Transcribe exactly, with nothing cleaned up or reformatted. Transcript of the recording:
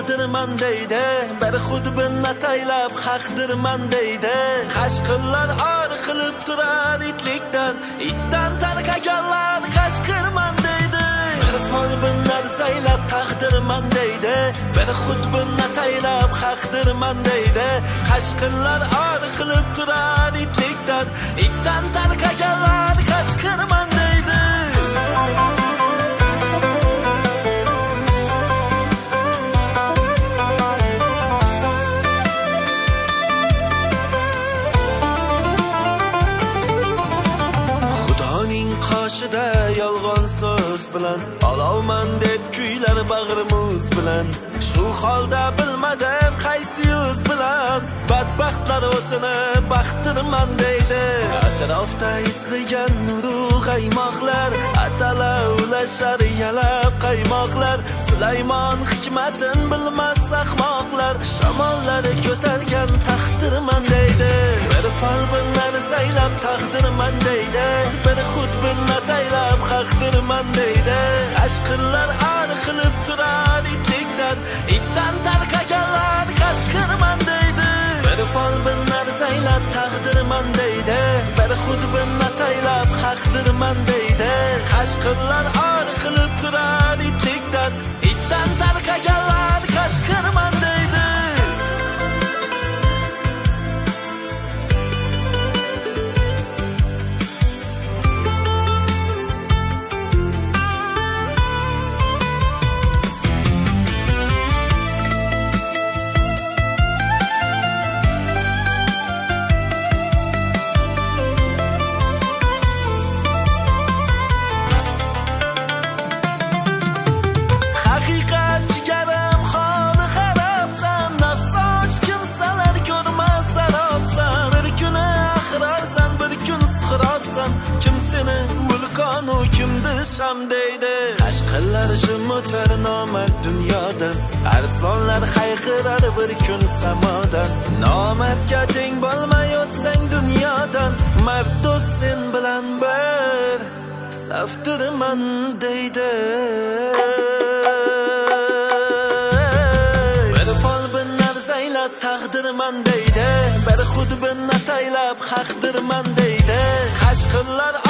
taqdirman deydi, bir xud binnat aylab haqdirman deydi. Qashqirlar or qilib turar itlikdan, itdan tarqaganlar qashqirman deydi. Bir fol binnar saylab taqdirman deydi, bir xud binnat aylab haqdirman deydi. Qashqirlar or qilib turar itlikdan, itdan tarqaganlar qashqirman deydi. Qoshida yolg'on so'z bilan olovman deb kuylar bag'rimiz bilan, shu holda bilmadim qaysi yuz bilan badbaxtlar o'sini baxtirman deydi. Atrofda izg'igan nuru qaymoqlar, atalovlashar yalab qaymoqlar. Sulaymon hikmatin bilmas ahmoqlar, shamollari ko'targan taqdirman deydi. Bir fal binnar saylab taqdirman deydi, bir xud binnat aylab haqdirman deydi. Qashqirlar ar qilib turar itlikdan, itdan tarqaganlar qashqirman deydi. Bir fal binnar saylab taqdirman deydi, bir xud binnat aylab haqdirman deydi. Qashqirlar ar qilib turar itlikdan, itdan tarqaganlar qashqirman deydi. Sham deydi. Qashqirlar jumutar nomard dunyodan, arsonlar hayqirar bir kun samodan. Nomardga teng bo'lmay o'tsang dunyodan, mard do'st sen bilan bir safdirman deydi. Bir fol binnar saylab taqdirman deydi, bir xud binnat aylab haqdirman deydi. Qashqirlar